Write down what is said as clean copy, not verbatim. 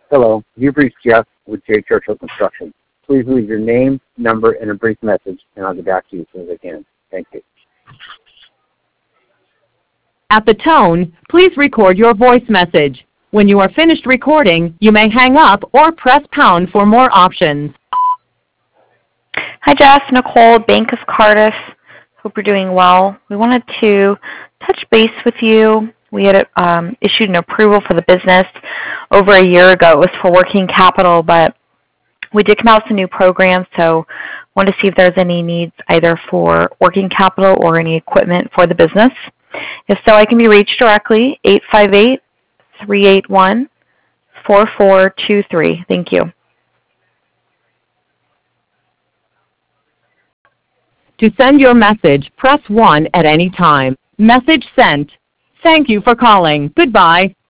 Hello, you've reached Jeff with J. Churchill Construction. Please leave your name, number, and a brief message, and I'll get back to you as soon as I can. Thank you. At the tone, please record your voice message. When you are finished recording, you may hang up or press pound for more options. Hi, Jeff. Nicole, Bank of Cardiff. Hope you're doing well. We wanted to touch base with you. We had issued an approval for the business over a year ago. It was for working capital, but we did come out with some new programs, so wanted to see if there's any needs either for working capital or any equipment for the business. If so, I can be reached directly, 858-381-4423. Thank you. To send your message, press 1 at any time. Message sent. Thank you for calling. Goodbye.